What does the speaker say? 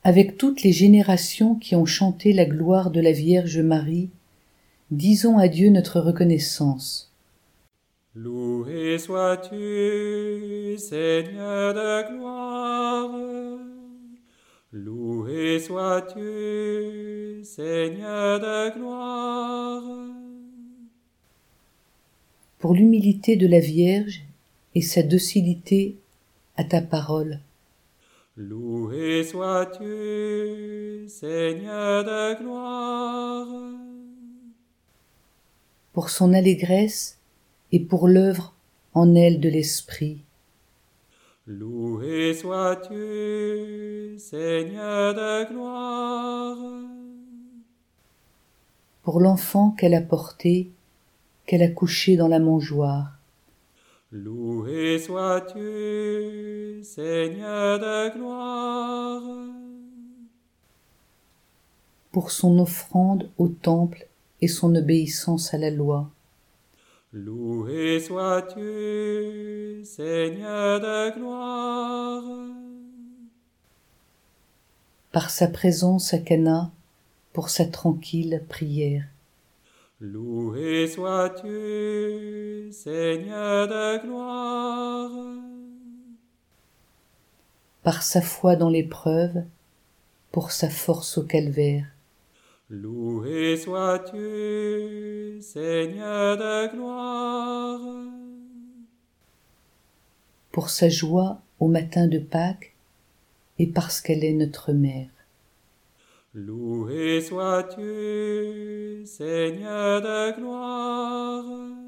Avec toutes les générations qui ont chanté la gloire de la Vierge Marie, disons à Dieu notre reconnaissance. Loué sois-tu, Seigneur de gloire. Loué sois-tu, Seigneur de gloire. Pour l'humilité de la Vierge et sa docilité à ta parole. Loué sois-tu, Seigneur de gloire. Pour son allégresse et pour l'œuvre en elle de l'Esprit. Loué sois-tu, Seigneur de gloire. Pour l'enfant qu'elle a porté, qu'elle a couché dans la mangeoire. Loué sois-tu, Seigneur de gloire. Pour son offrande au temple et son obéissance à la loi. Loué sois-tu, Seigneur de gloire. Par sa présence à Cana, pour sa tranquille prière. Loué sois-tu, Seigneur de gloire. Par sa foi dans l'épreuve, pour sa force au calvaire. Loué sois-tu, Seigneur de gloire. Pour sa joie au matin de Pâques, et parce qu'elle est notre mère. Loué sois-tu, Seigneur de gloire.